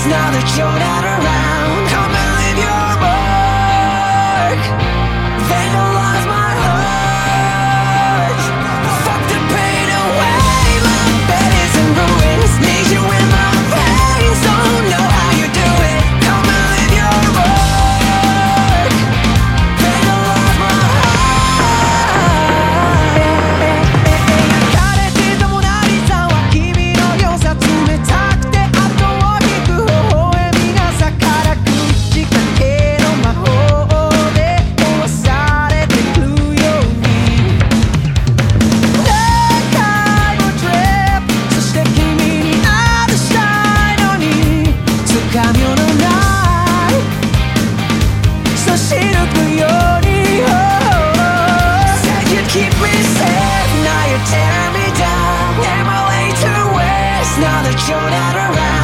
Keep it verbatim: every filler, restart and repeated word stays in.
now that you're not around. Come and leave your mark, vandalize my heart. Fuck the pain away, my bed is in ruins. Need you in my veins, don't know how you do it. Come and leave your mark, vandalize my heart. 枯れてたモナリザは君の良さ冷たくて後を引く微笑みが逆らく口かけの魔法で壊されてくように何回も trip そして君に愛したいのにつかみようのない差し抜くように Said you'd keep me safe, now you're tearing me down. Am I late to waste now that you're not around?